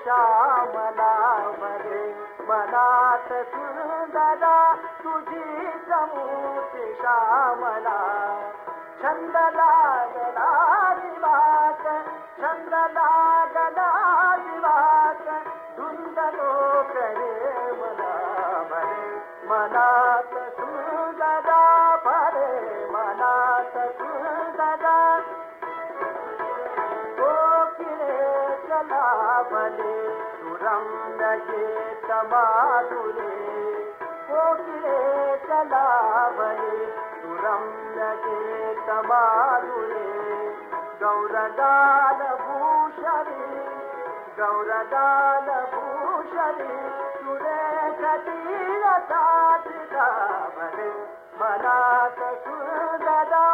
श्यामला भरे मनात सुंदरा तुझी समूर्ती श्यामला छंद लागला दिवास छंद लागला दिवास धुंदलो करे मला भरे मनात सुंदरा भरे मनात सुंदरा भले सुरम लगे तमादुरे कोकिले चला भले सुरम लगे तमादुरे गौरगाल भूषणी सुरेश तीरथा भले मनात सुंदरा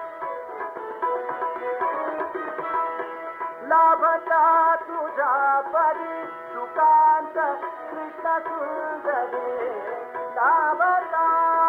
लाभता तुझा परी सुकांत कृष्ण सुंदरे लाभता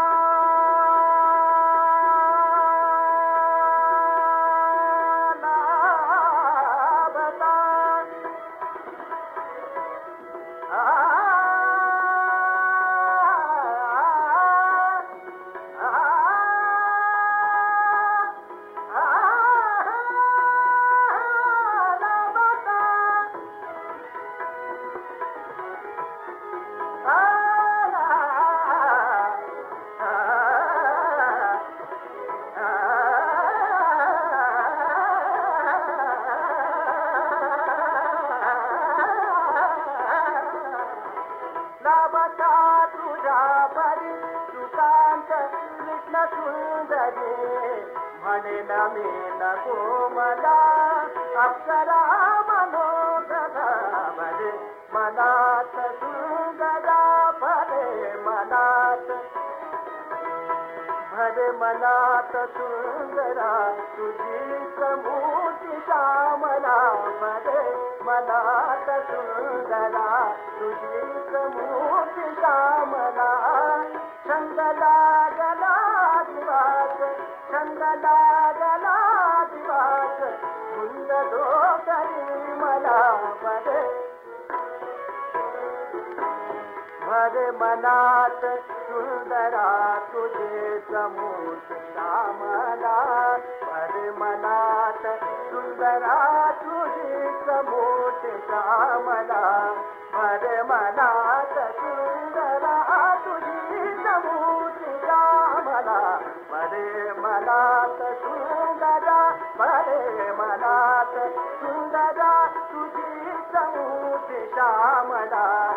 म्हणे नमी नको मला अप्सरा मनोगरा भरे मनात सुंदरा भरे मनात सुंदरा तुझी समूर्ती श्यामला भरे मनात सुंदरा तुझी समूर्ती श्यामला छंद लागला दिवास छंद लागला दिवास धुंद डोकरी मला भरे भरे मनात सुंदरा तुझे समूर्त श्यामला भरे मनात सुंदरा तुझी समूर्त श्यामला भरे मनात सुंदरा तुझी समूर्त श्यामला भरे मनात सुंदरा भरे मनात सुंदरा तुझी समूर्त श्यामला